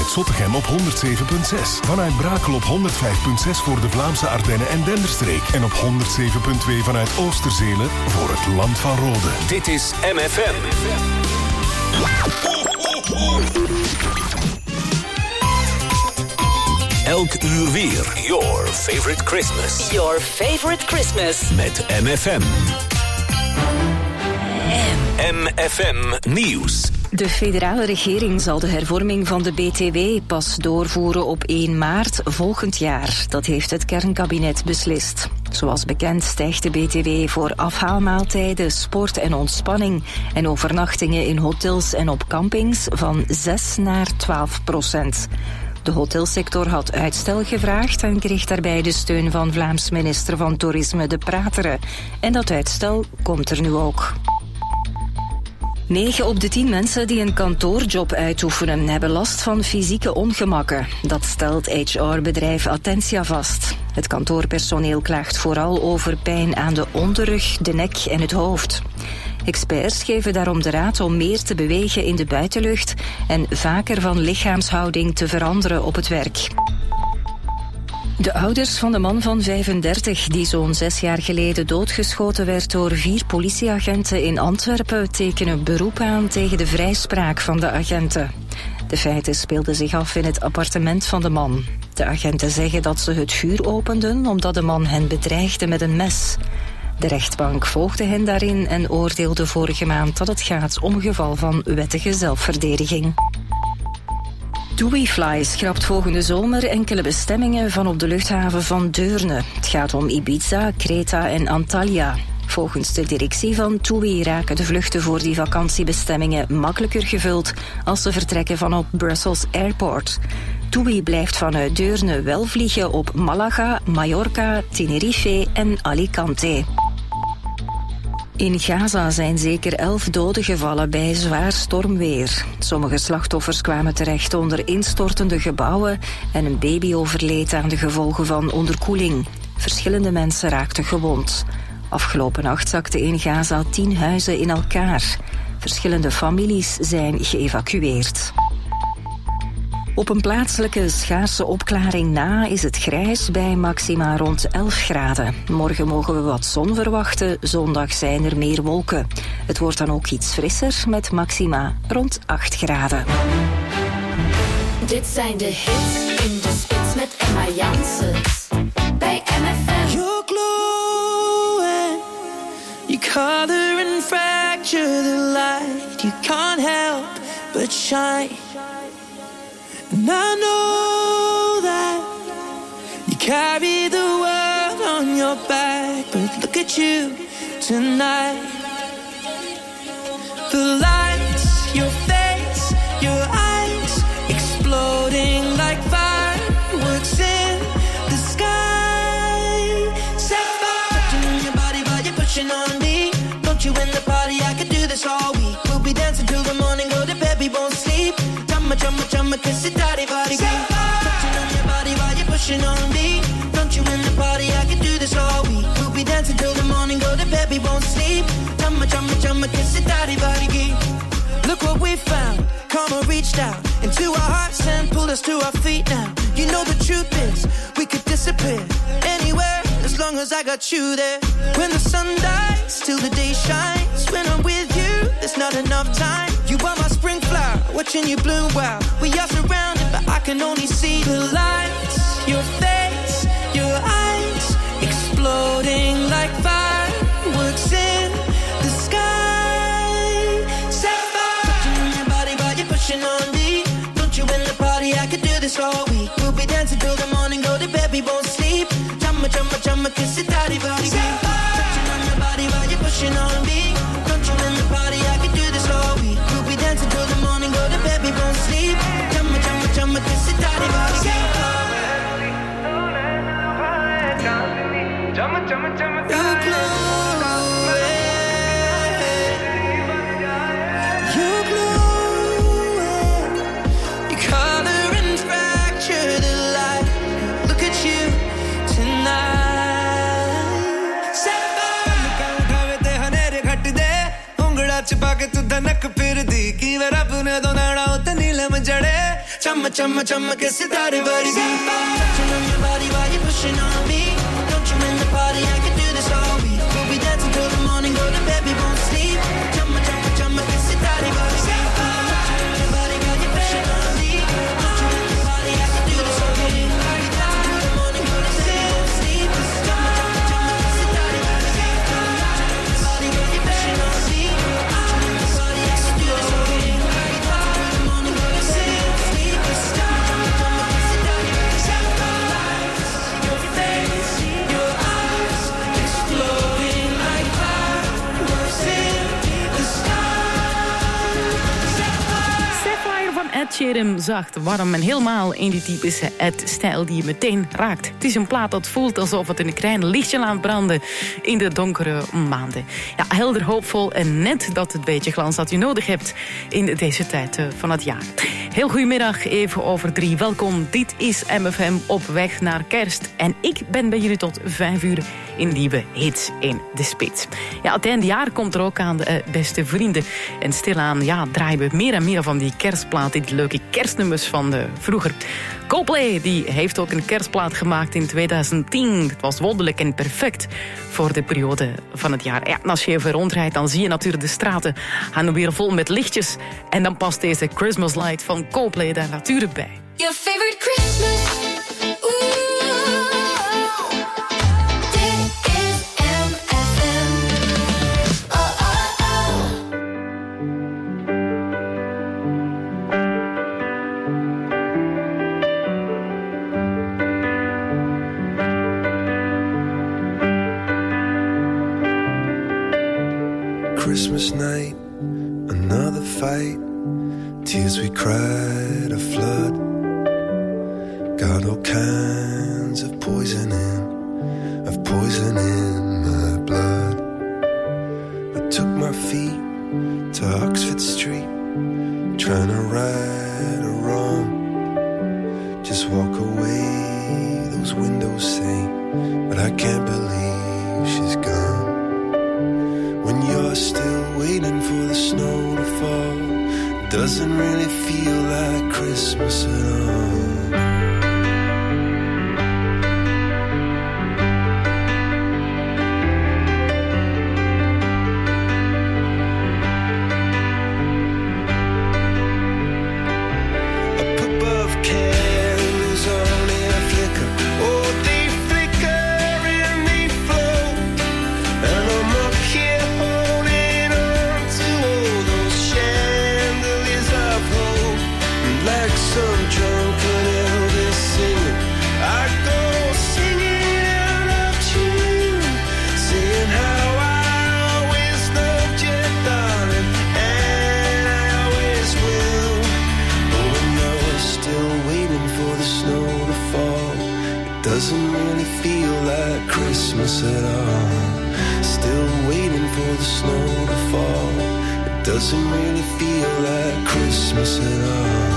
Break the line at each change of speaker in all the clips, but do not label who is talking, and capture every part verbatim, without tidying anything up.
vanuit Zottegem op honderd zeven komma zes. Vanuit Brakel op honderd vijf komma zes voor de Vlaamse Ardennen en Denderstreek. En op honderd zeven komma twee vanuit Oosterzelen voor het Land van Rode.
Dit is M F M. Elk uur weer. Your favorite Christmas.
Your favorite Christmas.
Met M F M. M F M Nieuws.
De federale regering zal de hervorming van de B T W pas doorvoeren op één maart volgend jaar. Dat heeft het kernkabinet beslist. Zoals bekend stijgt de B T W voor afhaalmaaltijden, sport en ontspanning en overnachtingen in hotels en op campings van zes naar twaalf procent. De hotelsector had uitstel gevraagd en kreeg daarbij de steun van Vlaams minister van Toerisme De Prateren. En dat uitstel komt er nu ook. negen op de tien mensen die een kantoorjob uitoefenen hebben last van fysieke ongemakken. Dat stelt H R-bedrijf Attentia vast. Het kantoorpersoneel klaagt vooral over pijn aan de onderrug, de nek en het hoofd. Experts geven daarom de raad om meer te bewegen in de buitenlucht en vaker van lichaamshouding te veranderen op het werk. De ouders van de man van vijfendertig die zo'n zes jaar geleden doodgeschoten werd door vier politieagenten in Antwerpen tekenen beroep aan tegen de vrijspraak van de agenten. De feiten speelden zich af in het appartement van de man. De agenten zeggen dat ze het vuur openden omdat de man hen bedreigde met een mes. De rechtbank volgde hen daarin en oordeelde vorige maand dat het gaat om een geval van wettige zelfverdediging. TuiFly schrapt volgende zomer enkele bestemmingen van op de luchthaven van Deurne. Het gaat om Ibiza, Kreta en Antalya. Volgens de directie van TUI raken de vluchten voor die vakantiebestemmingen makkelijker gevuld als ze vertrekken vanop Brussels Airport. TUI blijft vanuit Deurne wel vliegen op Malaga, Mallorca, Tenerife en Alicante. In Gaza zijn zeker elf doden gevallen bij zwaar stormweer. Sommige slachtoffers kwamen terecht onder instortende gebouwen en een baby overleed aan de gevolgen van onderkoeling. Verschillende mensen raakten gewond. Afgelopen nacht zakten in Gaza tien huizen in elkaar. Verschillende families zijn geëvacueerd. Op een plaatselijke schaarse opklaring na is het grijs bij maxima rond elf graden. Morgen mogen we wat zon verwachten, zondag zijn er meer wolken. Het wordt dan ook iets frisser met maxima rond acht graden.
Dit zijn de hits in de spits met Emma Janssens bij M F M.
You're glowing, you color and fracture the light. You can't help but shine. And I know that you carry the world on your back, but look at you tonight. The lights, your face, your eyes, exploding like fireworks in the sky. Set fire in your body while you're pushing on me. Don't you in the party, I could do this all week. We'll be dancing till the morning, go to bed, we won't sleep. Chumma, chumma, chumma, kiss it, daddy, body, green. Touching on your body while you're pushing on me. Don't you in the party, I could do this all week. We'll be dancing till the morning, go to bed, we won't sleep. Chumma, chumma, chumma, kiss it, daddy, body, green. Look what we found, karma reached out into our hearts and pulled us to our feet now. You know the truth is, we could disappear anywhere as long as I got you there. When the sun dies, till the day shines. When I'm with you, there's not enough time. You are my spring flower, watching you bloom wild. We are surrounded, but I can only see the lights. Your face, your eyes, exploding like fireworks in the sky. Set fire, touching on your body while you're pushing on me. Don't you in the party, I could do this all week. We'll be dancing till the morning, go to bed, we won't sleep. Chumma, chumma, chumma, kiss it, daddy, body, green. Touching on your body while you're pushing on me. Don't you in the party, I could do this all week. We'll be dancing till the morning, go to bed, we won't sleep. Chumma, chumma, chumma, kiss it, daddy, body, green.
Chumma, chumma, chumma,
You're glowing, you're glowing. You color and fracture the light. Look at you tonight. Set fire.
च पाके तू धनक फिर दी की वे रब ने दो नाड़ा उते नीलम जड़े
Chumma, chumma, chumma, che sitarre vari di. Touching on your body while you're pushing on me. Don't you in the party, I can do this all week. We'll be dancing till the morning, go to bed, we won't sleep. Chumma, chumma, chumma, che sitarre vari di. Touching on your body while you're pushing on me. Don't you in the party, I can do this all week. We'll be dancing till the morning, go to bed, we won't sleep. Chumma, chumma, chumma, che sitarre vari di. Touching on your body while you're pushing on me. Don't you in the party, I can do this all week. We'll be dancing till the morning, go to bed, we won't sleep. Chumma, chumma, chumma, che sitarre vari di. Your face, your eyes, exploding like fireworks in the sky.
Sapphire van Ed Sheeran, zacht, warm en helemaal in die typische Ed-stijl die je meteen raakt. Het is een plaat dat voelt alsof het een klein lichtje laat branden in de donkere maanden. Ja, helder, hoopvol en net dat het beetje glans dat je nodig hebt in deze tijd van het jaar. Heel goedemiddag, even over drie. Welkom, dit is M F M op weg naar kerst. En ik ben bij jullie tot vijf uur in nieuwe hits in de spits. Ja, het eindejaar komt er ook aan, de uh, beste vrienden. En stilaan, ja, draaien we meer en meer van die kerstplaten, die leuke kerstnummers van de vroeger. Coldplay, die heeft ook een kerstplaat gemaakt in tweeduizend tien. Het was wonderlijk en perfect voor de periode van het jaar. Ja, en als je even rondrijdt, dan zie je natuurlijk de straten gaan weer vol met lichtjes. En dan past deze Christmas Light van Coldplay daar natuurlijk bij.
Your favorite Christmas. Ooh. Dit is M F M. Oh, oh, oh.
Christmas night, another fight. Tears we cried, a flood. Got all kinds of poison in, of poison in my blood. I took my feet to Oxford Street, trying to right a wrong. Just walk away, those windows say, but I can't believe she's gone. When you're still waiting for the snow to fall, doesn't really feel like Christmas at all. A puff of candles on a flicker. Oh, they flicker and they float. And I'm up here holding on to all those chandeliers of hope. Like some drunken Elvis singing, I go singing out of tune, saying how I always loved you, darling, and I always will. But when you're still waiting for the snow to fall, it doesn't really feel like Christmas at all. Still waiting for the snow to fall, it doesn't really feel like Christmas at all.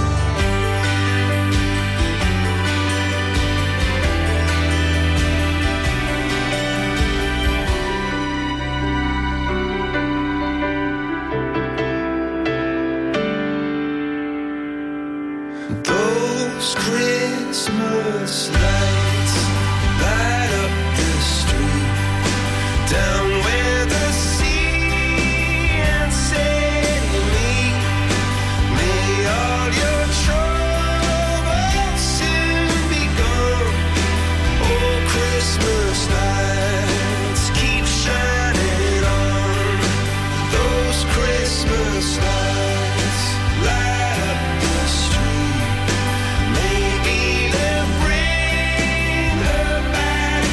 Those Christmas lights light up the street, down where the sea and sailing meet. May all your troubles soon be gone. Oh, Christmas lights keep shining on. Those Christmas lights light up the street. Maybe they'll bring her back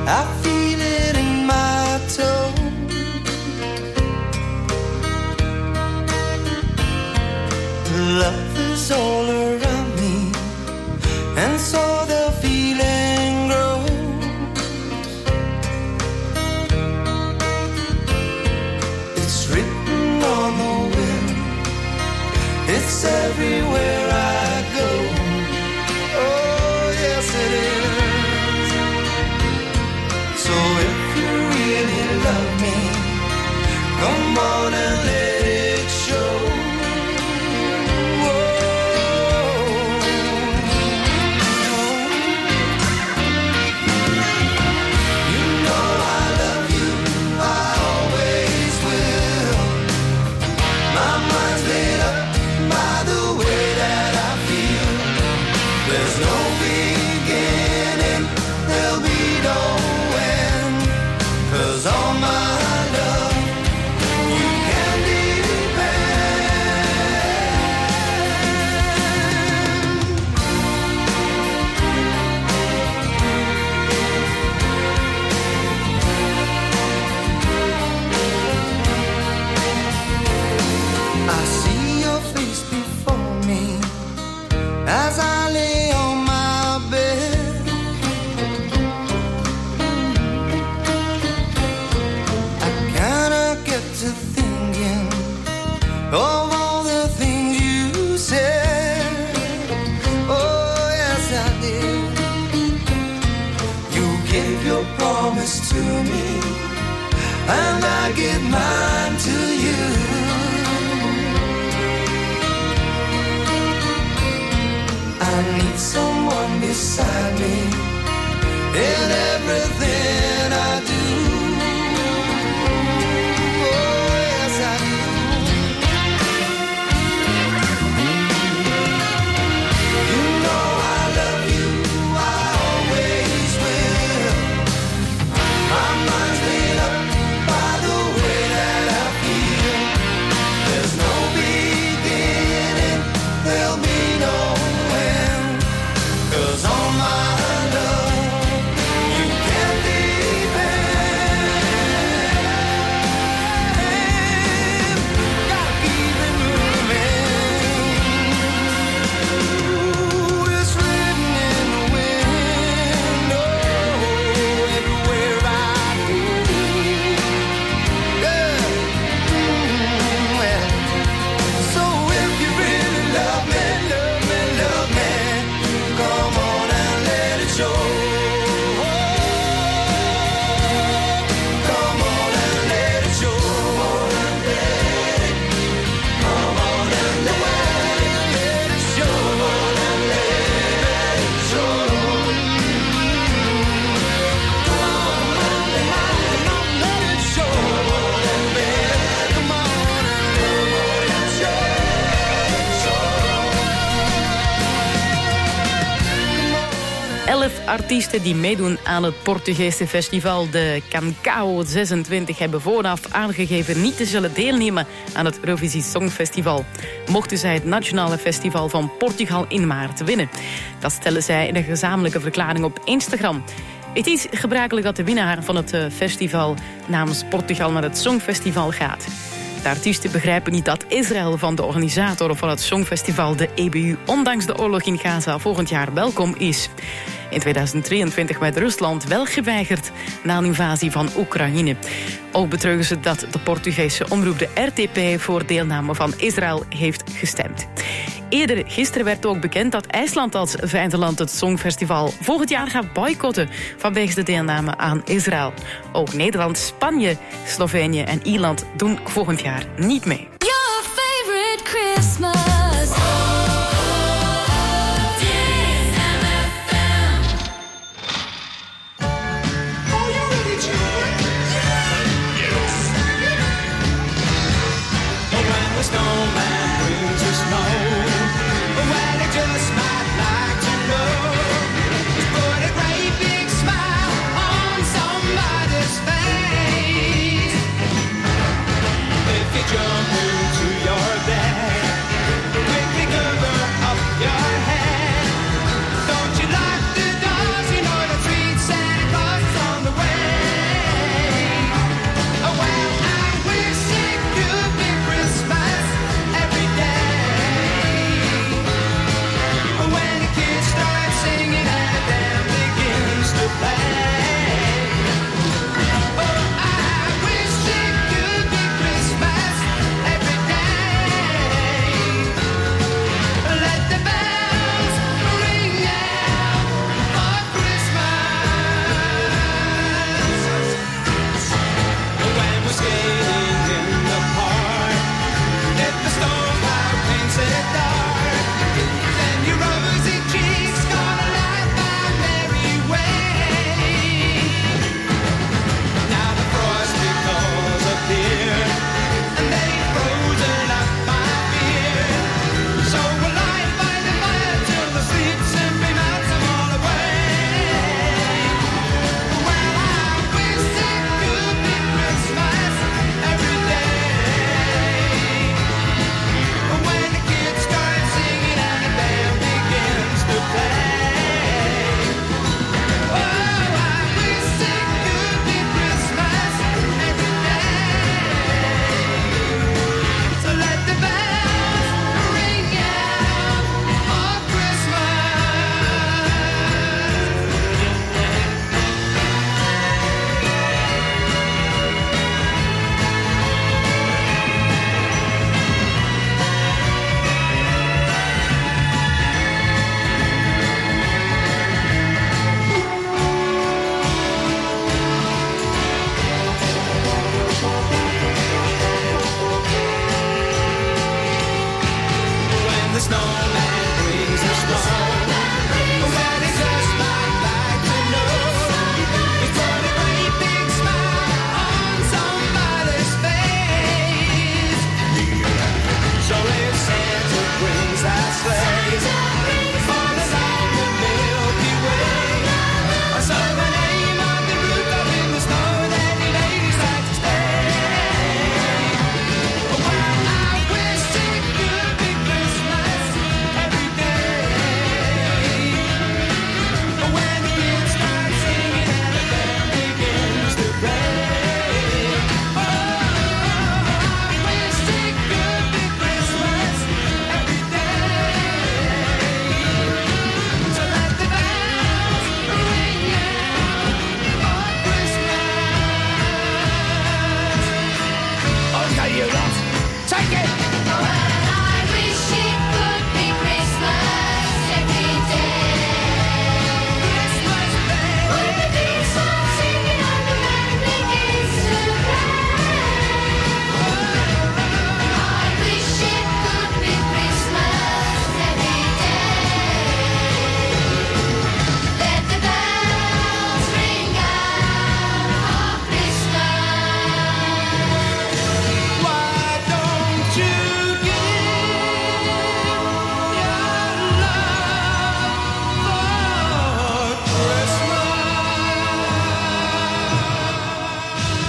I feel it in my toe. Love is all around me, and so the feeling grows. It's written on the wind, it's everywhere I go. Oh, yes it is. So if you really love me, come on and let it show. As I lay on my bed, I kinda get to thinking of all the things you said. Oh, yes, I did. You gave your promise to me, and I give mine to you. I need someone beside me in everything I do. Oh, yes, I do. You know I love you, I always will. My mind's made up by the way that I feel. There's no beginning, there'll be no end. 'Cause all my love, you can depend. Gotta keep it moving. Ooh, it's written in the wind. Oh, everywhere I go. Yeah. Mm, well. So if you really love me, love me, love me, come on and let it show. Come on and let it show. Come on and let it show. Come on and let it show. Come on and let it show. Come on and let it show.
Elf artiesten die meedoen aan het Portugese festival de Cancao zesentwintig hebben vooraf aangegeven niet te zullen deelnemen aan het Eurovisie Songfestival. Mochten zij het nationale festival van Portugal in maart winnen. Dat stellen zij in een gezamenlijke verklaring op Instagram. Het is gebruikelijk dat de winnaar van het festival namens Portugal naar het Songfestival gaat. De artiesten begrijpen niet dat Israël van de organisator van het Songfestival, de E B U, ondanks de oorlog in Gaza volgend jaar welkom is. In tweeduizend drieëntwintig werd Rusland wel geweigerd na een invasie van Oekraïne. Ook betreuren ze dat de Portugese omroep de R T P voor deelname van Israël heeft gestemd. Eerder gisteren werd ook bekend dat IJsland als vijfde land het Songfestival volgend jaar gaat boycotten vanwege de deelname aan Israël. Ook Nederland, Spanje, Slovenië en Ierland doen volgend jaar niet mee.
Your favorite Christmas.
Jump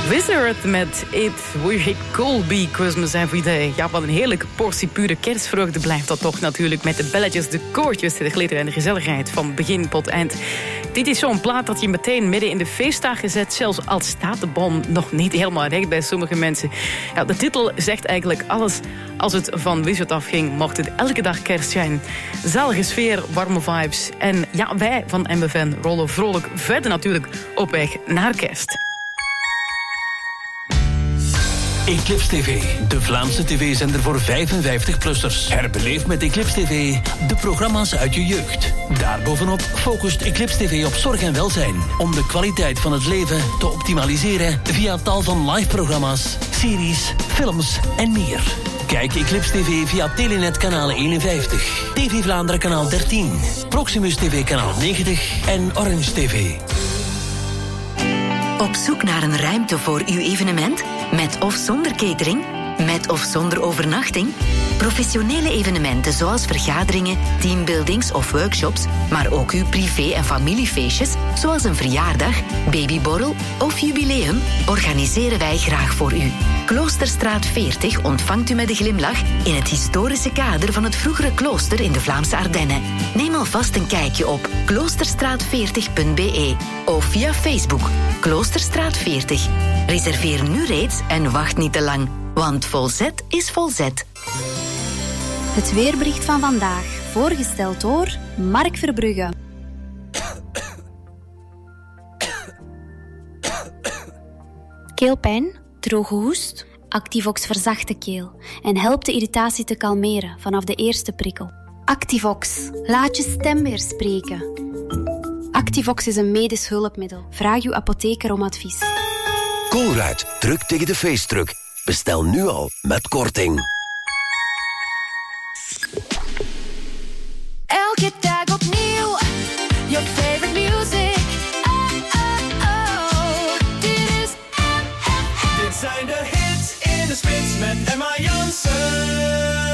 Wizard met It Wish It Could Be Christmas Every Day. Ja, wat een heerlijke portie pure kerstvreugde blijft dat toch natuurlijk... met de belletjes, de koortjes, de glitter en de gezelligheid van begin tot eind. Dit is zo'n plaat dat je meteen midden in de feestdagen zet... zelfs al staat de boom nog niet helemaal recht bij sommige mensen. Ja, de titel zegt eigenlijk alles. Als het van Wizard afging, mocht het elke dag kerst zijn. Zalige sfeer, warme vibes. En ja, wij van M F N rollen vrolijk verder natuurlijk op weg naar kerst.
Eclipse T V, de Vlaamse tv-zender voor vijfenvijftig-plussers. Herbeleef met Eclipse T V de programma's uit je jeugd. Daarbovenop focust Eclipse T V op zorg en welzijn... om de kwaliteit van het leven te optimaliseren... via tal van live-programma's, series, films en meer. Kijk Eclipse T V via Telenet kanaal eenenvijftig, T V Vlaanderen kanaal dertien... Proximus T V kanaal negentig en Orange T V.
Op zoek naar een ruimte voor uw evenement? Met of zonder catering? Met of zonder overnachting? Professionele evenementen zoals vergaderingen, teambuildings of workshops, maar ook uw privé- en familiefeestjes, zoals een verjaardag, babyborrel of jubileum, organiseren wij graag voor u. Kloosterstraat veertig ontvangt u met een glimlach in het historische kader van het vroegere klooster in de Vlaamse Ardennen. Neem alvast een kijkje op kloosterstraat veertig punt b e of via Facebook Kloosterstraat veertig. Reserveer nu reeds en wacht niet te lang, want volzet is volzet.
Het weerbericht van vandaag, voorgesteld door Mark Verbrugge. Keelpijn, droge hoest? Activox verzacht de keel en helpt de irritatie te kalmeren vanaf de eerste prikkel. Activox, laat je stem weer spreken. Activox is een medisch hulpmiddel. Vraag uw apotheker om advies.
Colruyt, druk tegen de feestdruk. Bestel nu al met korting.
Elke dag opnieuw, your favorite music. Oh, oh, oh, dit is M F M.
Dit zijn de hits in de spits met Emma Jansen.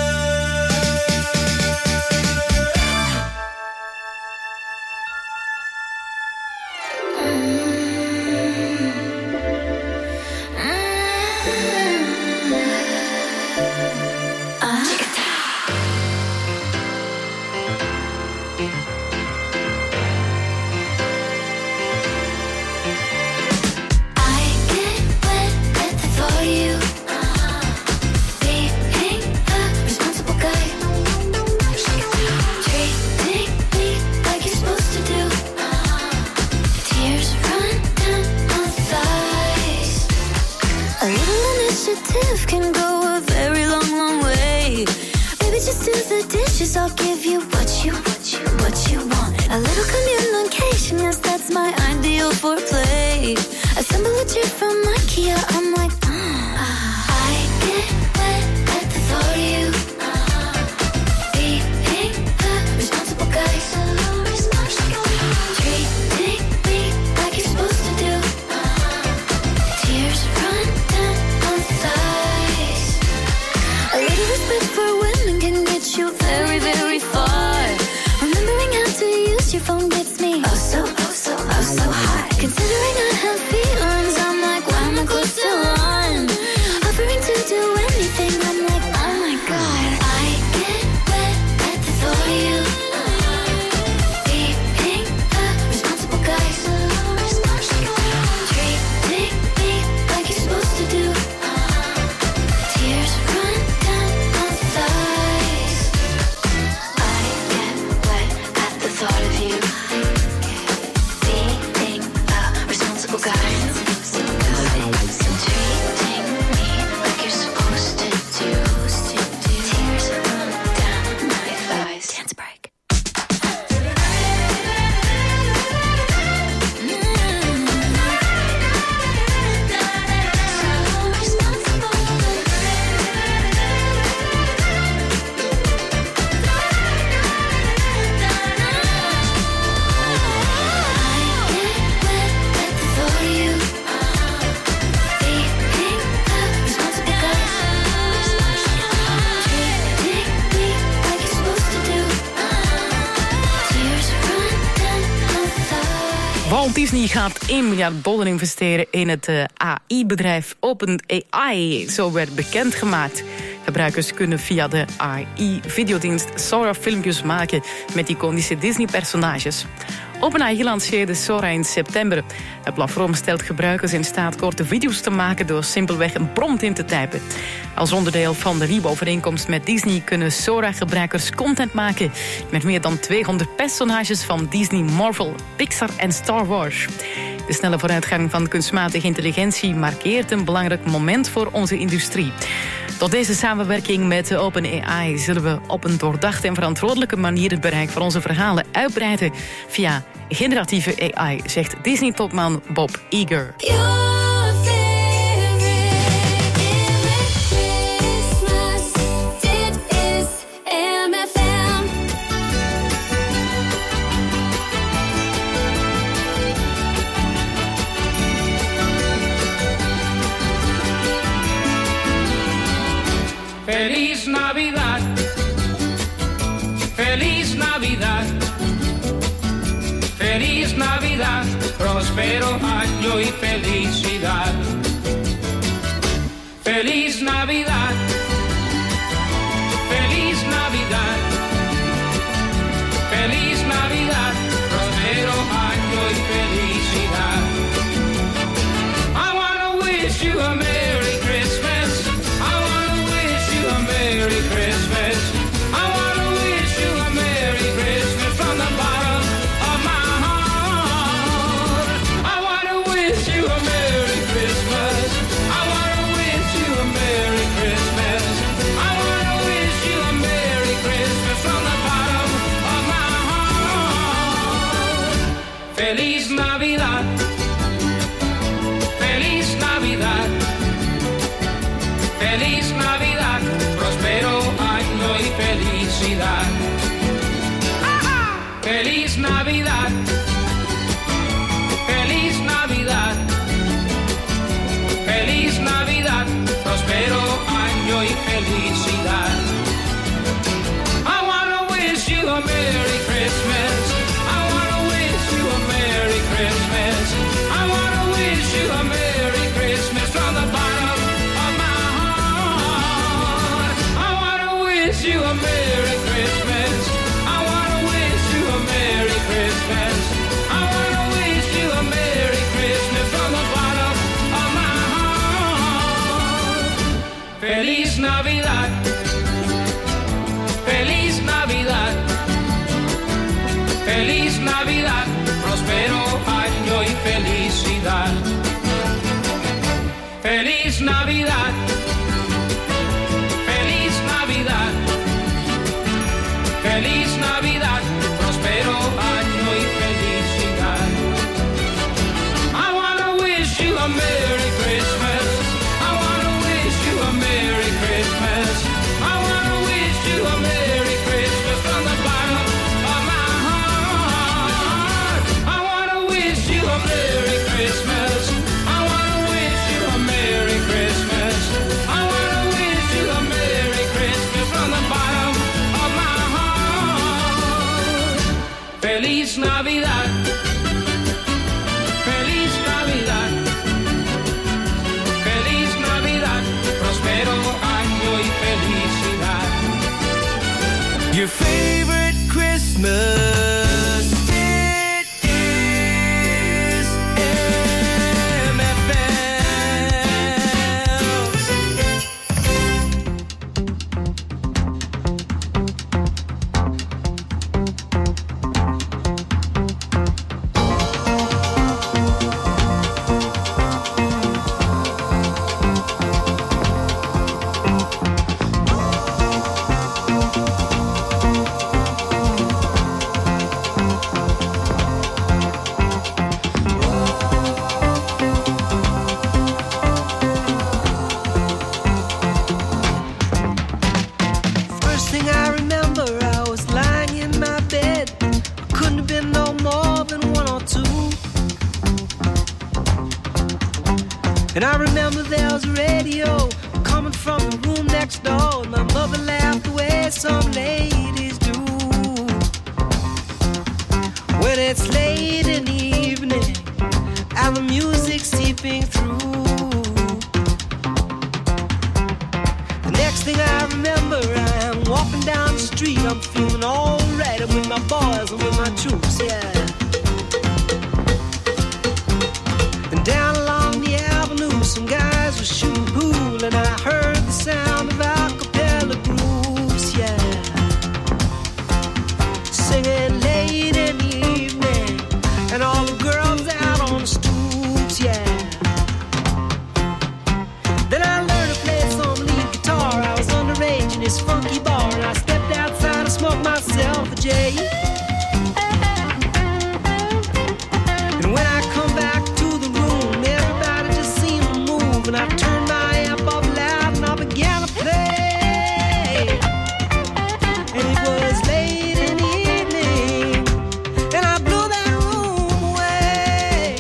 Can go a very long, long way. Baby, just do the dishes. I'll give you what you, what you, what you want. A little communication, yes, that's my ideal foreplay. Assemble a chair from IKEA. I'm like, mm. I get wet at the thought of you. Being the responsible guy, so responsible. Treating me like you're supposed to do. Tears run down my thighs. A little respect for women can get you very, very far. Remembering how to use your phone gets me oh so, oh so, oh so hot. Considering I have feelings, I'm like, why am I close to one? Offering to do anything, I'm like, oh my god. I get wet at the thought of you. Being the responsible guy, so responsible. Treating me like you're supposed to do. Tears run down my thighs. I get wet at the thought of you. Being a responsible guy. Treating me like you're supposed to do. Tears run down my thighs. Dance break. I get wet at the thought of you.
Walt Disney gaat één miljard dollar investeren in het uh, A I-bedrijf OpenAI. Zo werd bekendgemaakt. Gebruikers kunnen via de A I-videodienst Sora filmpjes maken met iconische Disney-personages. OpenAI lanceerde Sora in september. Het platform stelt gebruikers in staat korte video's te maken door simpelweg een prompt in te typen. Als onderdeel van de nieuwe overeenkomst met Disney kunnen Sora-gebruikers content maken met meer dan tweehonderd personages van Disney, Marvel, Pixar en Star Wars. De snelle vooruitgang van kunstmatige intelligentie markeert een belangrijk moment voor onze industrie. Door deze samenwerking met OpenAI zullen we op een doordachte en verantwoordelijke manier het bereik van onze verhalen uitbreiden via generatieve A I, zegt Disney-topman Bob Iger.
Feliz Navidad, Feliz Navidad, Feliz Navidad, próspero año y felicidad. Feliz Navidad, Feliz Navidad, Feliz Navidad, próspero año y felicidad. I wanna wish you a Merry Christmas. Merry Christmas. I want to wish you a Merry Christmas from the bottom of my heart. I want to wish you a Merry Christmas. I want to wish you a Merry Christmas. I want to wish you a Merry Christmas from the bottom of my heart. Feliz Navidad. Feliz Navidad. Feliz Navidad. Prospero año y felicidad. Feliz Navidad. Feliz Navidad. Feliz Navidad. Prospero año y felicidad. I wanna wish you a Merry Christmas. I wanna wish you a Merry Christmas. I wanna wish you a Merry Christmas from the bottom of my heart. I wanna wish you a Merry Christmas. I wanna wish you a Merry Christmas. I wanna wish you a Merry Christmas from the bottom of my heart. Feliz Navidad. Feliz Navidad. Feliz Navidad. Prospero año y felicidad. Feliz Navidad. Feliz Navidad. Feliz Navidad. Prospero año y felicidad. I wanna wish you a Merry Christmas. I wanna wish you a Merry Christmas. I wanna wish you a Merry Christmas from the bottom of my heart. I wanna wish you a Merry Christmas. I wanna wish you a Merry Christmas. I wanna wish you a Merry Christmas from the bottom of my heart. Feliz Navidad. Feliz Navidad. Feliz Navidad. Prospero año y felicidad.
Your favorite Christmas. It is M F
First thing I remember, I was lying in my bed. I couldn't have been no more than one or two. And I remember there was a radio coming from the room next door. And my mother laughed the way some ladies do. When it's late in the evening and the music seeping through. The next thing I remember, I'm walking down the street. I'm feeling alright. I'm with my boys and with my troops, yeah. And down along the avenue, some guys were shooting pool, and I heard the sound of a cappella groups, yeah. Singing late in the evening, and all the girls out on the stoops, yeah. Then I learned to play some lead guitar. I was underage in this funky bar, and I stepped outside and smoked myself a J. And when I come back to the room, everybody just seemed to move, and I turned my amp up loud and I began to play. And it was late in the evening, and I blew that room away.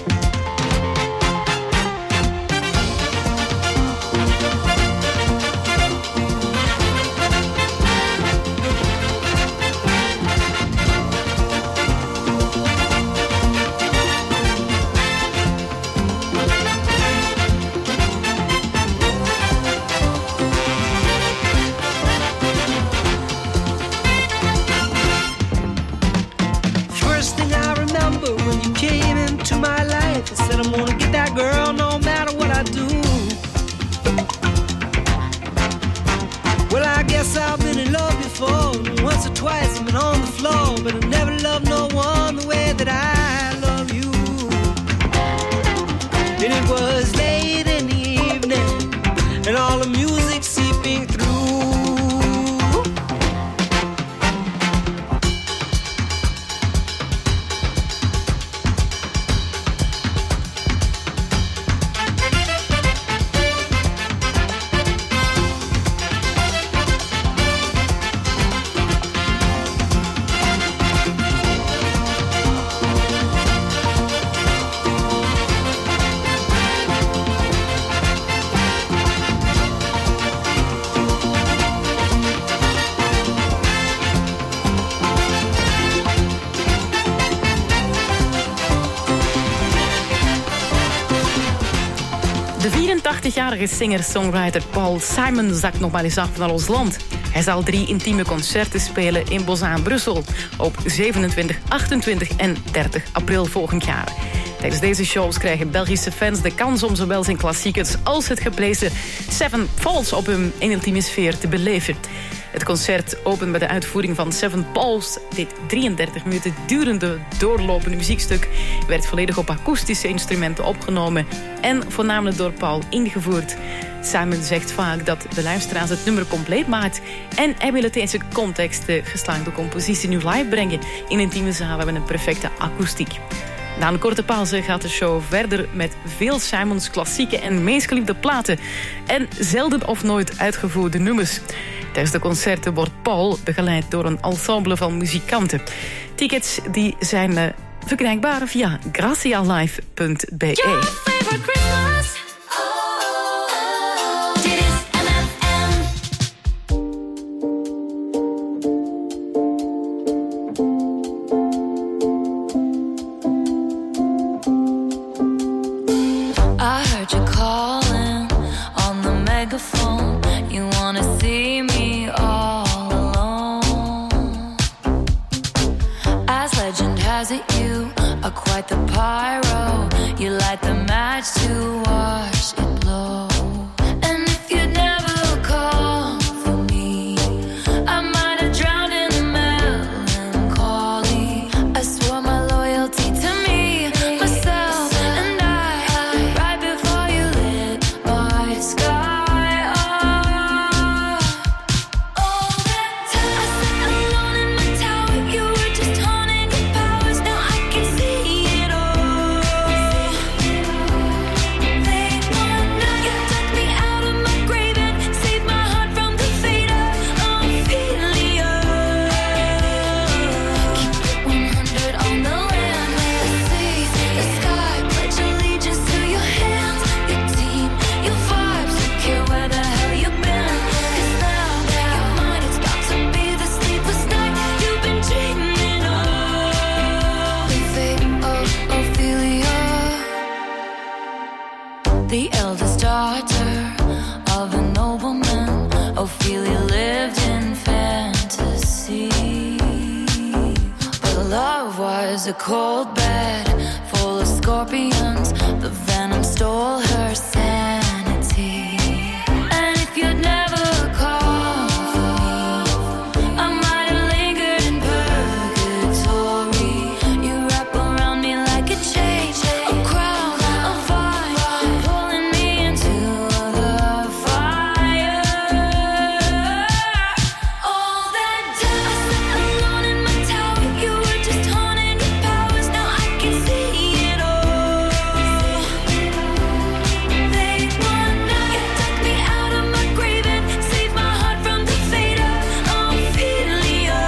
First thing I remember when you came into my life, I said I'm gonna get that girl no matter what I do. Well, I guess I've been in love before. Once or twice I've been on the floor, but I never loved no one the way that I love you. And it was late in the evening, and all the music seeping through.
De vierentachtigjarige singer-songwriter Paul Simon zakt nog maar eens af naar ons land. Hij zal drie intieme concerten spelen in Bozaan, Brussel op zevenentwintig, achtentwintig en dertig april volgend jaar. Tijdens deze shows krijgen Belgische fans de kans om zowel zijn klassiekers als het geblezen Seven Pauls op hun intieme sfeer te beleven. Het concert opent met de uitvoering van Seven Pauls. Dit drieëndertig minuten durende doorlopende muziekstuk werd volledig op akoestische instrumenten opgenomen en voornamelijk door Paul ingevoerd. Simon zegt vaak dat de luisteraars het nummer compleet maakt en hij wil het in zijn context de geslaagde compositie nu live brengen in intieme zalen met een perfecte akoestiek. Na een korte pauze gaat de show verder met veel Simons klassieke en meest geliefde platen en zelden of nooit uitgevoerde nummers. Tijdens de concerten wordt Paul begeleid door een ensemble van muzikanten. Tickets die zijn uh, verkrijgbaar via gracialive punt b e.
I heard you calling on the megaphone. You wanna see me all alone. As legend has it, you are quite the pyro. You light the match to watch it blow. And if you'd never called for me, I might have drowned in the melancholy. I swore my loyalty to me, myself, and I, right before you lit my sky up. All that time I sat alone in my tower, you were just honing your powers. Now I can see it all. They want the eldest daughter of a nobleman. Ophelia lived in fantasy, but her love was a cold bed full of scorpions. The venom stole her sanity. And if you'd never called for me, I might have lingered in purgatory. You wrap around me like a chain, a crown, a vine, pulling me into the fire. All that dust, alone in my tower, you were just haunting your powers. Now I can see it all. They wonder you took me out of my grave and saved my heart from the fate of Ophelia.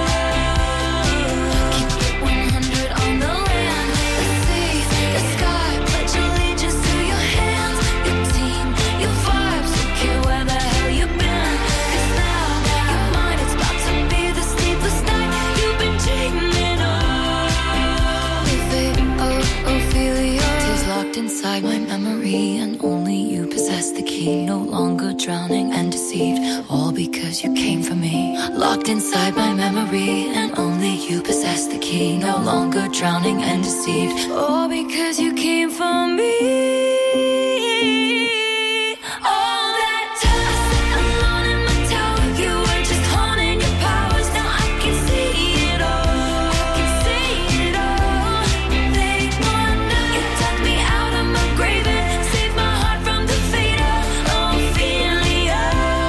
Keep it one hundred on the land, the sea, the sky. Pledge allegiance to your hands, your team, your vibes. Don't care where the hell you've been, 'cause now your mind is about to be the sleepless night you've been dreaming of. The fate of Ophelia is locked inside my memory, and only you possess the key. No longer drowning and deceived, all because you came for me. Locked inside my memory, and only you possess the key. No longer drowning and deceived, all because you came for me. All that dust, alone in my tower, you were just haunting your powers. Now I can see it all. I can see it all. They wonder you took me out of my grave and saved my heart from the fate of Ophelia.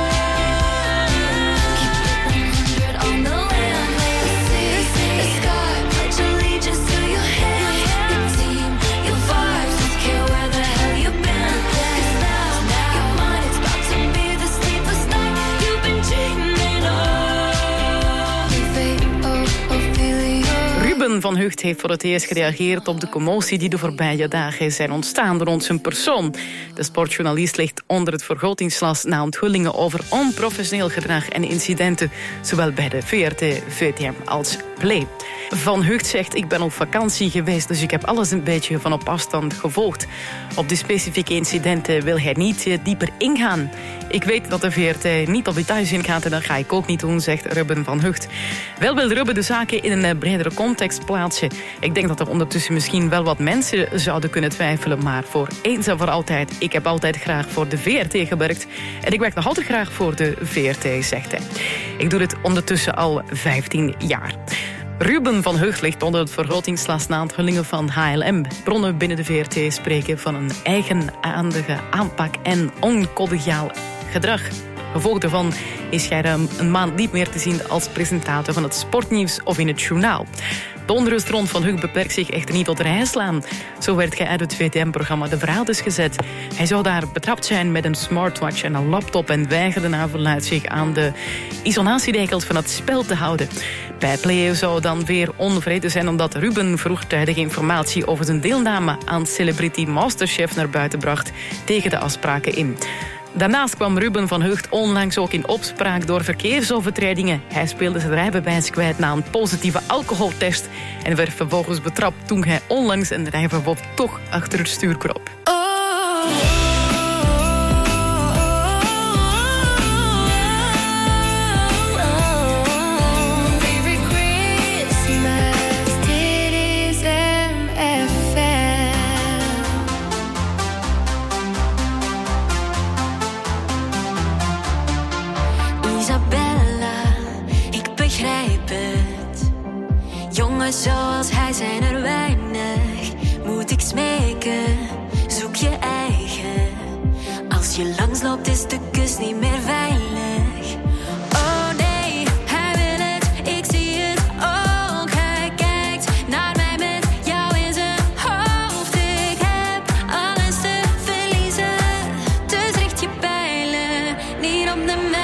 Keep it one hundred on the land, the sea, the sky. Pledge allegiance to your hands, your team, your vibes. Don't care where the hell you've been, 'cause now your mind is about to be the sleepless night you've been dreaming of. The fate of Ophelia.
Ruben van Hucht heeft voor het eerst gereageerd op de commotie die de voorbije dagen zijn ontstaan rond zijn persoon. De sportjournalist ligt onder het vergrotingsglas na onthullingen over onprofessioneel gedrag en incidenten, zowel bij de V R T, V T M als Play. Van Hucht zegt: ik ben op vakantie geweest, dus ik heb alles een beetje van op afstand gevolgd. Op de specifieke incidenten wil hij niet eh, dieper ingaan. Ik weet dat de V R T niet op details ingaat en dat ga ik ook niet doen, zegt Ruben van Hucht. Wel wil Ruben de zaken in een eh, bredere context plaatsen. Ik denk dat er ondertussen misschien wel wat mensen zouden kunnen twijfelen, maar voor eens en voor altijd, ik heb altijd graag voor de V R T gewerkt en ik werk nog altijd graag voor de V R T, zegt hij. Ik doe dit ondertussen al vijftien jaar. Ruben van Hucht ligt onder het vergrotingsglas na onthullingen van H L M. Bronnen binnen de V R T spreken van een eigenaardige aanpak en oncollegiaal gedrag. Gevolg daarvan is hij ruim een maand niet meer te zien als presentator van het sportnieuws of in het journaal. De onrust rond Van Hucht beperkt zich echter niet tot rijslaan. Zo werd hij uit het V T M-programma De Verhaaltjes gezet. Hij zou daar betrapt zijn met een smartwatch en een laptop en weigerde naar verluidt zich aan de isolatieregels van het spel te houden. Bij Play zou dan weer onvrede zijn omdat Ruben vroegtijdige informatie over zijn deelname aan Celebrity Masterchef naar buiten bracht tegen de afspraken in. Daarnaast kwam Ruben van Hucht onlangs ook in opspraak door verkeersovertredingen. Hij speelde zijn rijbewijs kwijt na een positieve alcoholtest en werd vervolgens betrapt toen hij onlangs een rijverbod toch achter het stuur kroop.
Jongens zoals hij zijn er weinig. Moet ik smeken, zoek je eigen. Als je langsloopt is de kus niet meer veilig. Oh nee, hij wil het, ik zie het ook. Hij kijkt naar mij met jou in zijn hoofd. Ik heb alles te verliezen, dus richt je pijlen niet op de mijne.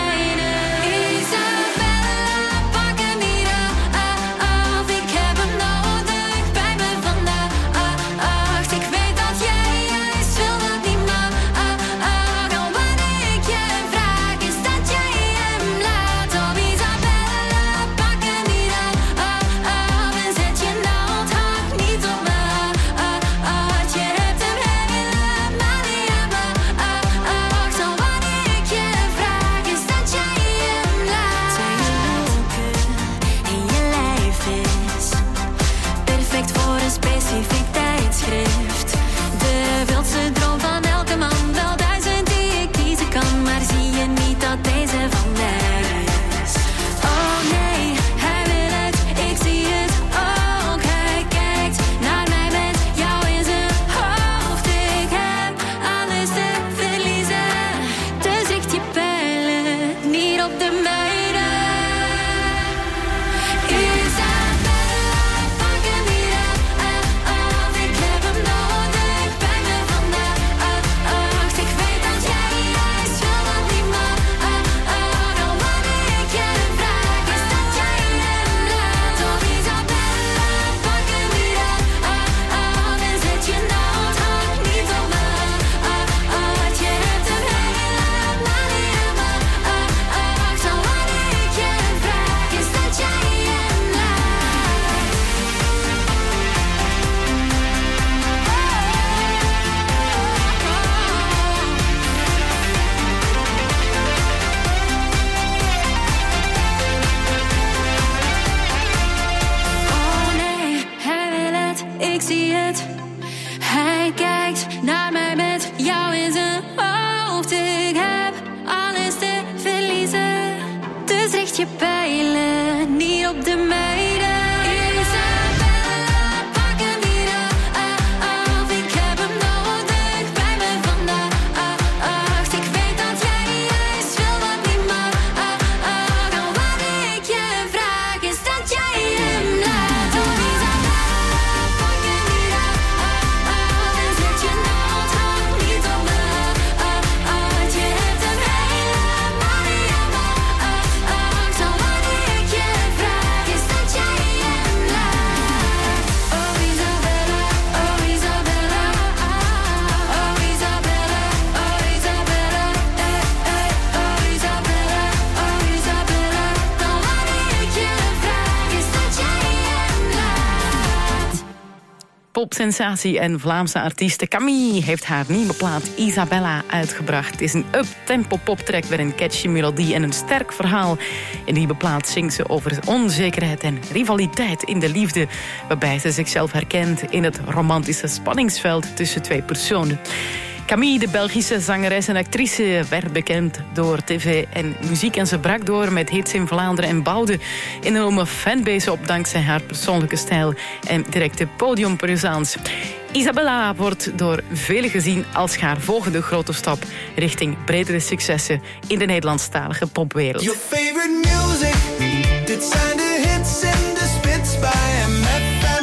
Ik weet dat jij
popsensatie en Vlaamse artieste Camille heeft haar nieuwe plaat Isabella uitgebracht. Het is een up-tempo poptrack met een catchy melodie en een sterk verhaal. In die nieuwe plaat zingt ze over onzekerheid en rivaliteit in de liefde, waarbij ze zichzelf herkent in het romantische spanningsveld tussen twee personen. Camille, de Belgische zangeres en actrice, werd bekend door tv en muziek. En ze brak door met hits in Vlaanderen en bouwde een enorme fanbase op dankzij haar persoonlijke stijl en directe podiumpresence. Isabella wordt door velen gezien als haar volgende grote stap richting bredere successen in de Nederlandstalige popwereld.
Your favorite music, dit zijn de hits en de spits bij M F M.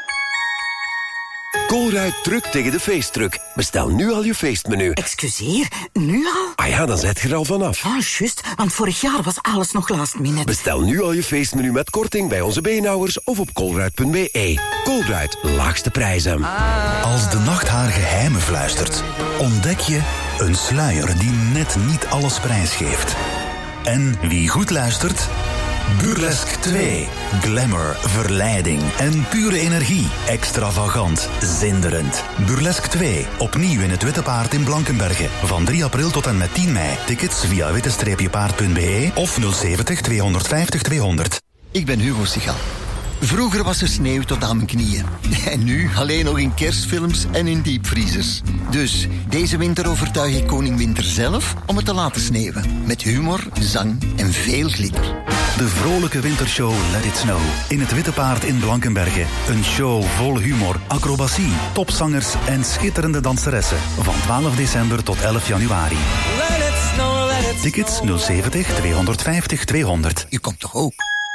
Colruyt drukt tegen de feestdruk. Bestel nu al je feestmenu.
Excuseer, nu al?
Ah ja, dan zet je er al vanaf.
Ah, juist, want vorig jaar was alles nog last minute.
Bestel nu al je feestmenu met korting bij onze beenhouwers of op colruyt punt b e. Colruyt, laagste prijzen.
Als de nacht haar geheimen fluistert, ontdek je een sluier die net niet alles prijsgeeft. En wie goed luistert... Burlesque twee. Glamour, verleiding en pure energie. Extravagant, zinderend. Burlesque twee. Opnieuw in het Witte Paard in Blankenberge. Van drie april tot en met tien mei. Tickets via witte paard punt b e of nul zeventig tweehonderdvijftig tweehonderd.
Ik ben Hugo Sigal. Vroeger was er sneeuw tot aan mijn knieën. En nu alleen nog in kerstfilms en in diepvriezers. Dus deze winter overtuig ik koning Winter zelf om het te laten sneeuwen. Met humor, zang en veel glitter.
De vrolijke wintershow Let It Snow. In het Witte Paard in Blankenberge. Een show vol humor, acrobatie, topzangers en schitterende danseressen. Van twaalf december tot elf januari.
Let it snow, let it
Tickets nul zeventig tweehonderdvijftig tweehonderd.
U komt toch ook?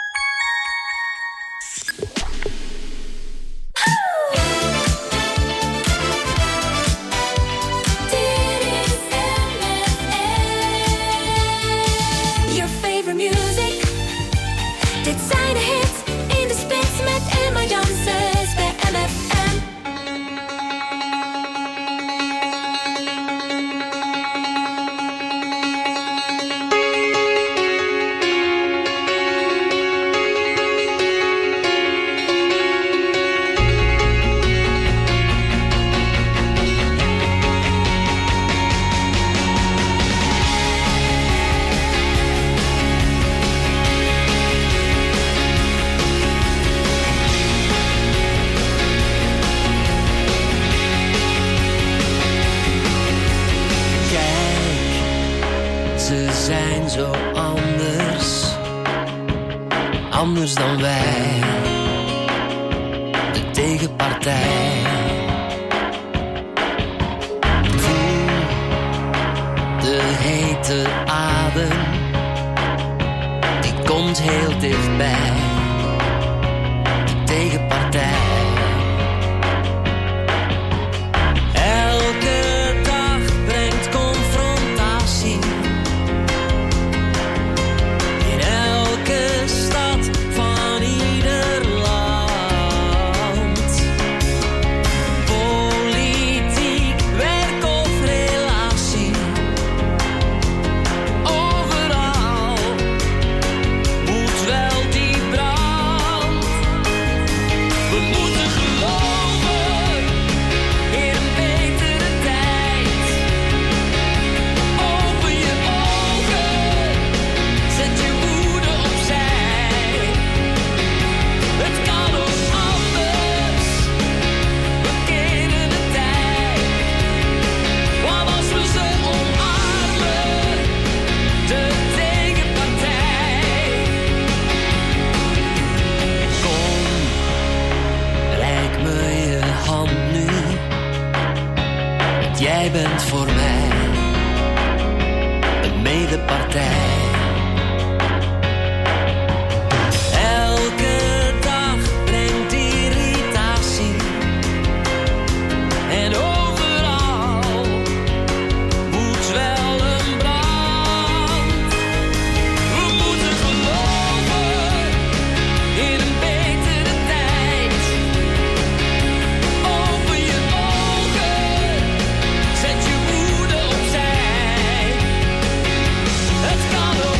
Your favorite music. Dit zijn de hits in de spits met Emma Janssens bij M F M.
Zo anders, anders dan wij, de tegenpartij. Voel de hete adem, die komt heel dichtbij, de tegenpartij. Elke dag brengt confrontatie. Jij bent voor mij een medepartij. Elke dag brengt irritatie. En overal woedt wel een brand. We moeten geloven in een betere tijd. Open je ogen. Zet je woede opzij. Het kan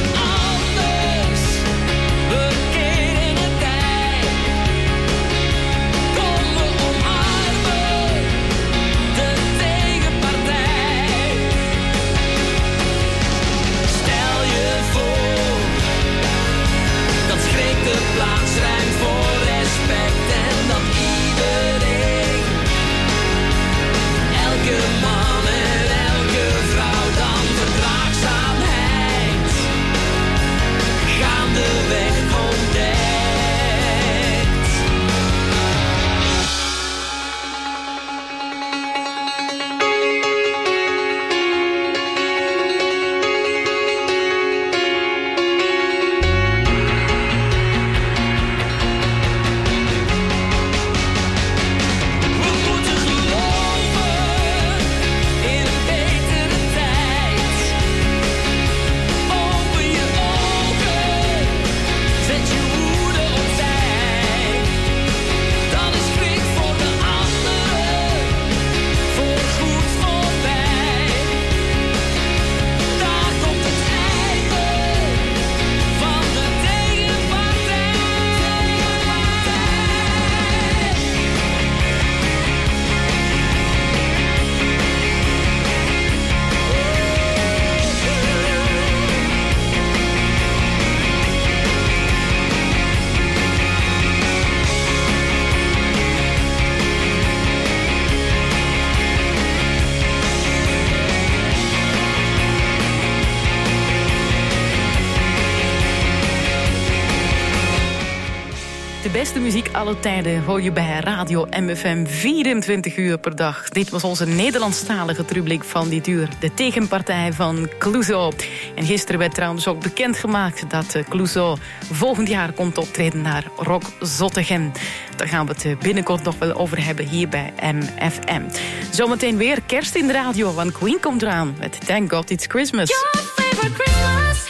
beste muziek alle tijden hoor je bij Radio M F M vierentwintig uur per dag. Dit was onze Nederlandstalige rubriek van dit uur. De tegenpartij van Clouseau. En gisteren werd trouwens ook bekendgemaakt dat Clouseau volgend jaar komt optreden naar Rock Zottegem. Daar gaan we het binnenkort nog wel over hebben hier bij M F M. Zometeen weer kerst in de radio, want Queen komt eraan met Thank God It's Christmas.
Your favorite Christmas.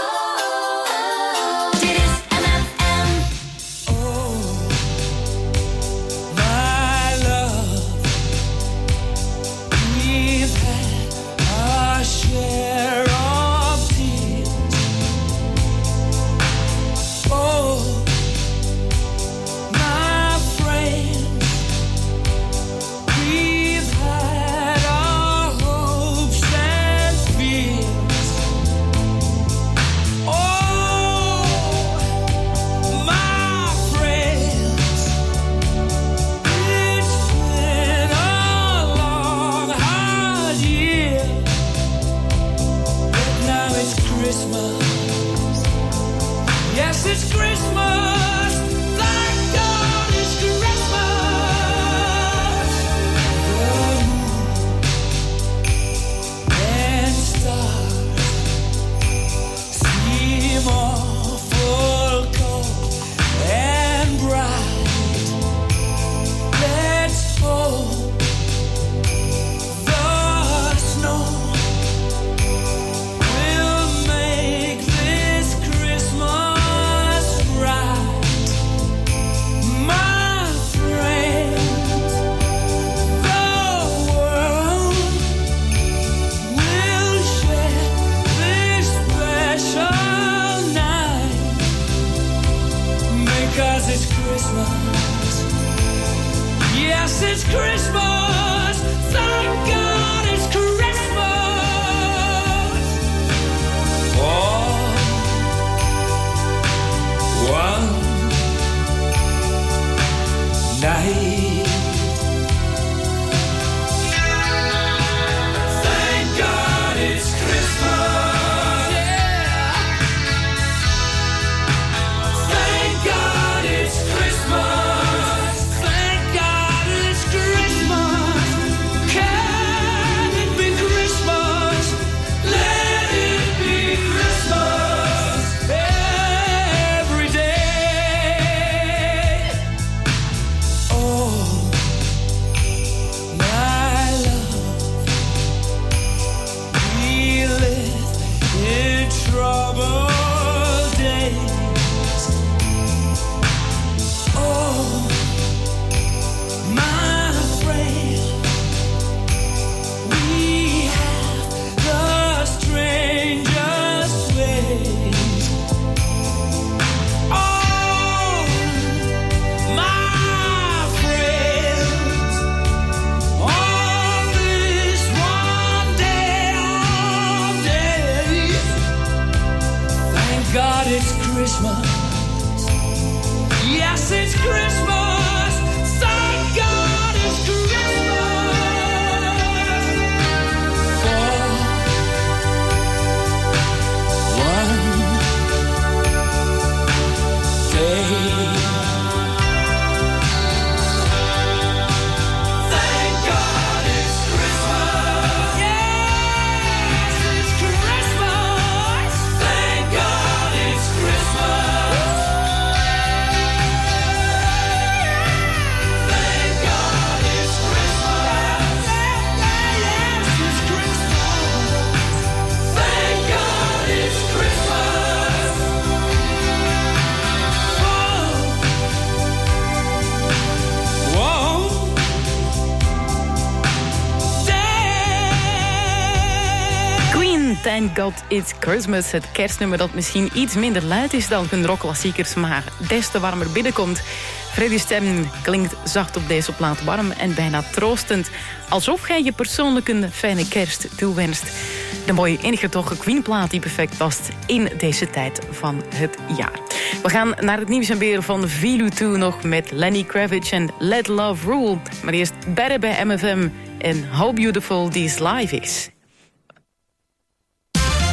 Thank God It's Christmas. Het kerstnummer dat misschien iets minder luid is dan hun rockklassiekers, maar des te warmer binnenkomt. Freddy's stem klinkt zacht op deze plaat, warm en bijna troostend. Alsof jij je persoonlijk een fijne kerst toewenst. De mooie ingetogen Queen-plaat die perfect past in deze tijd van het jaar. We gaan naar het nieuws en weer van Vilu toe nog met Lenny Kravitz en Let Love Rule. Maar eerst Better bij M F M en How Beautiful This Life Is.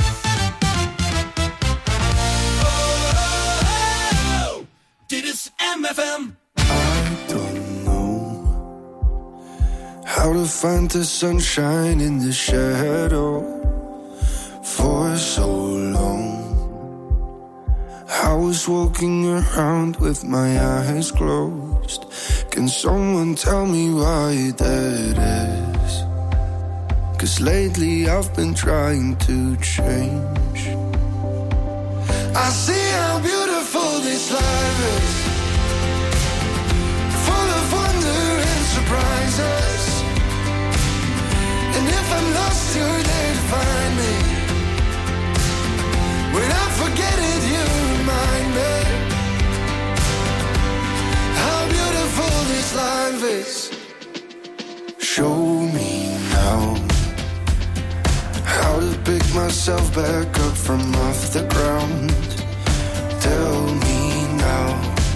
Dit is
Jam F M. I don't know how to find the sunshine in the shadow for so long. I was walking around with my eyes closed. Can someone tell me why that is? 'Cause lately I've been trying to change. I see how beautiful this life is, full of wonder and surprises. And if I'm lost, you're there to find me. When I forget it, you remind me how beautiful this life is. Show me now how to pick myself back up from off the ground. Tell me now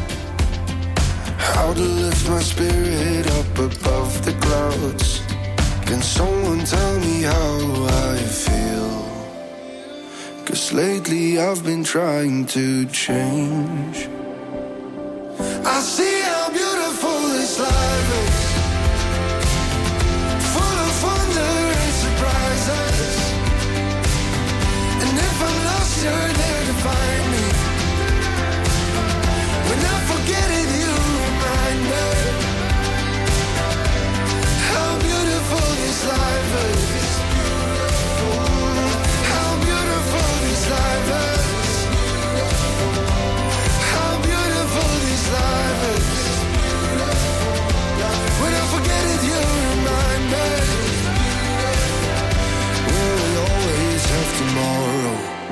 how to lift my spirit up above the clouds. Can someone tell me how I feel? 'Cause lately I've been trying to change. I see how beautiful this life is, full of wonder and surprises. And if I'm lost, you're there to find me. When I forget it, you remind me how beautiful this life is. How beautiful this life is. How beautiful this life is. When I forget it, you remind me. Will we always have tomorrow?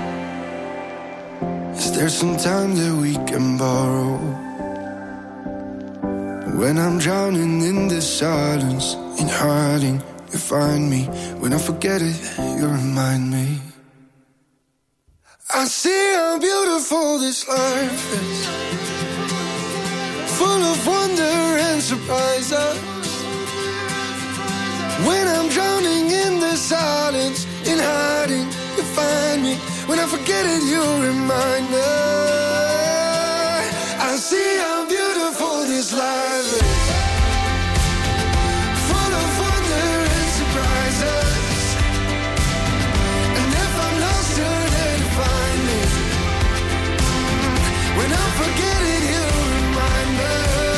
Is there some time that we can borrow? When I'm drowning in the silence, in hiding, you find me. When I forget it, you remind me. I see how beautiful this life is, full of wonder and surprises. When I'm drowning in the silence, in hiding, you find me. When I forget it, you remind me. I see how beautiful this life is, full of wonder and surprises. And if I'm lost, you're there to find me. When I forget it, you remind me.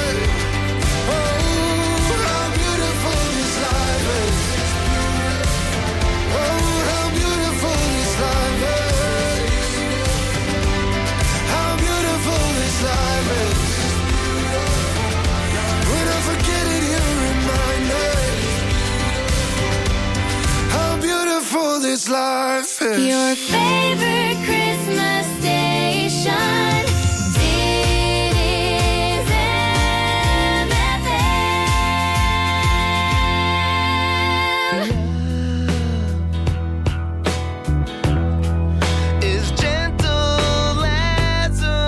Oh, how beautiful this life is. Oh, how beautiful this life is. How beautiful this life is. When I forget it, you remind me how beautiful this life is.
Your favorite Christmas station. It is M F M.
Is gentle as a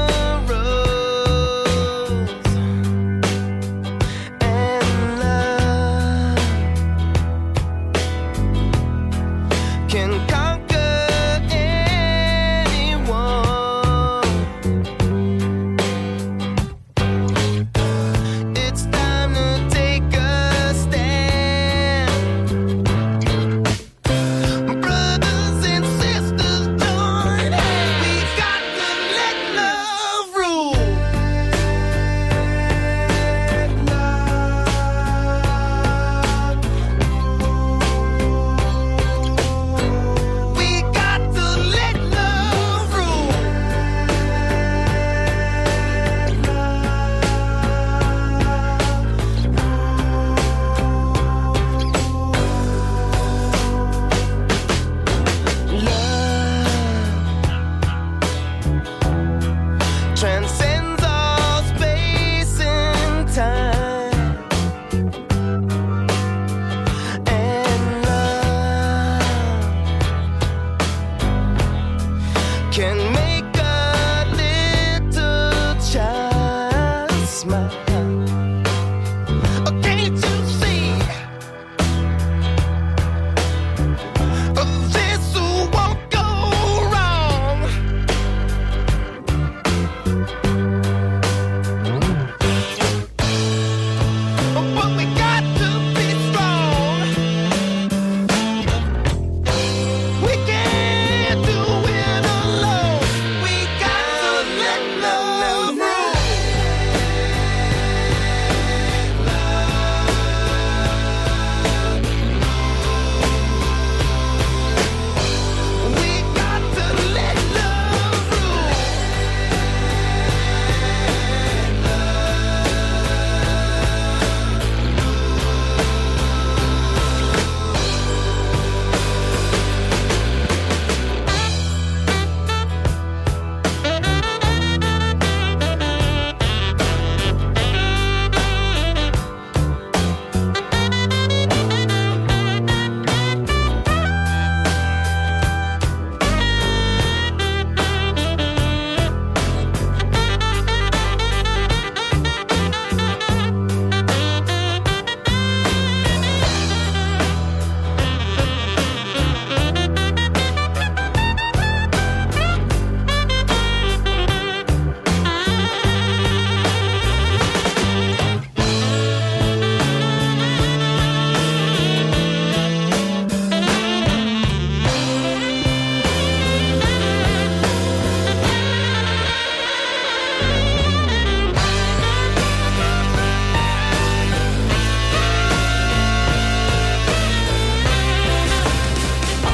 rose, and love can